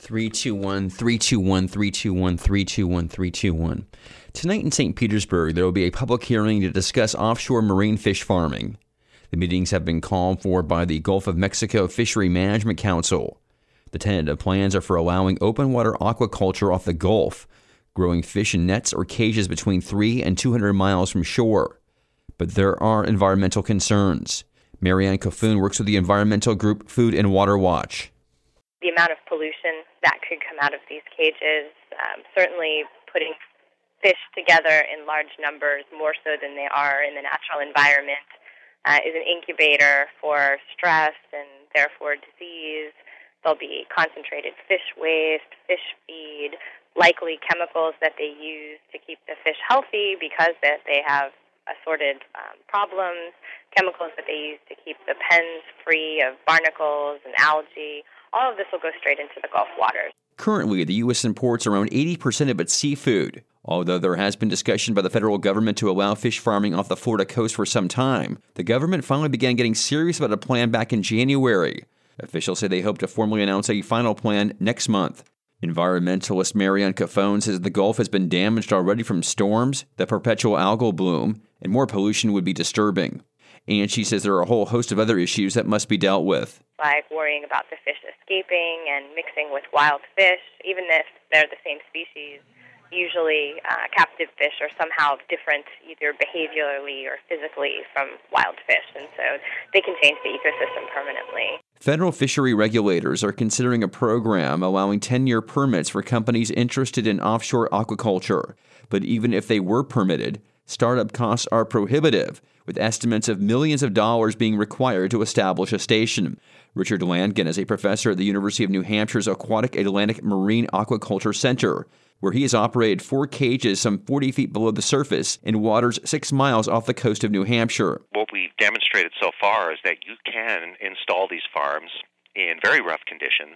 321 321 321 321 321. Tonight in St. Petersburg, there will be a public hearing to discuss offshore marine fish farming. The meetings have been called for by the Gulf of Mexico Fishery Management Council. The tentative plans are for allowing open water aquaculture off the Gulf, growing fish in nets or cages between 3 and 200 miles from shore. But there are environmental concerns. Marianne Kofun works with the environmental group Food and Water Watch. The amount of pollution that could come out of these cages, certainly putting fish together in large numbers, more so than they are in the natural environment, is an incubator for stress and therefore disease. There'll be concentrated fish waste, fish feed, likely chemicals that they use to keep the fish healthy because they have assorted problems, chemicals that they use to keep the pens free of barnacles and algae. All of this will go straight into the Gulf waters. Currently, the U.S. imports around 80% of its seafood. Although there has been discussion by the federal government to allow fish farming off the Florida coast for some time, the government finally began getting serious about a plan back in January. Officials say they hope to formally announce a final plan next month. Environmentalist Marianne Kofun says the Gulf has been damaged already from storms, the perpetual algal bloom, and more pollution would be disturbing. And she says there are a whole host of other issues that must be dealt with. Like worrying about the fish escaping and mixing with wild fish, even if they're the same species. Usually captive fish are somehow different, either behaviorally or physically, from wild fish, and so they can change the ecosystem permanently. Federal fishery regulators are considering a program allowing 10-year permits for companies interested in offshore aquaculture. But even if they were permitted, startup costs are prohibitive, with estimates of millions of dollars being required to establish a station. Richard Langen is a professor at the University of New Hampshire's Aquatic Atlantic Marine Aquaculture Center, where he has operated 4 cages some 40 feet below the surface in waters 6 miles off the coast of New Hampshire. What we've demonstrated so far is that you can install these farms in very rough conditions,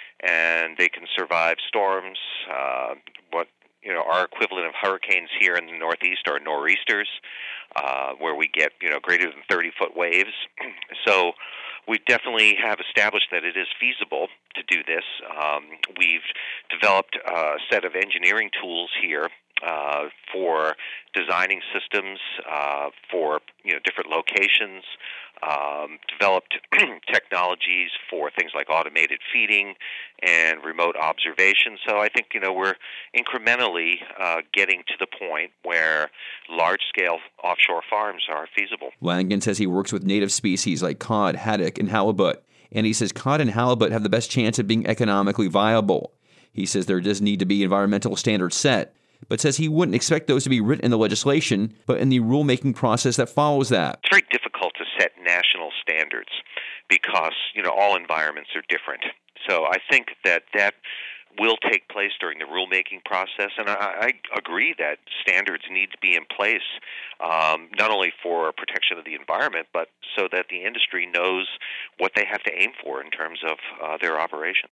and they can survive storms, our equivalent of hurricanes here in the Northeast are nor'easters, where we get, greater than 30-foot waves. So we definitely have established that it is feasible to do this. We've developed a set of engineering tools here for designing systems for different locations, developed technologies for things like automated feeding and remote observation. So I think we're incrementally getting to the point where large-scale offshore farms are feasible. Langen says he works with native species like cod, haddock, and halibut, and he says cod and halibut have the best chance of being economically viable. He says there does need to be environmental standards set, but says he wouldn't expect those to be written in the legislation, but in the rulemaking process that follows that. It's very difficult to set national standards because, all environments are different. So I think that will take place during the rulemaking process, and I agree that standards need to be in place, not only for protection of the environment, but so that the industry knows what they have to aim for in terms of their operation.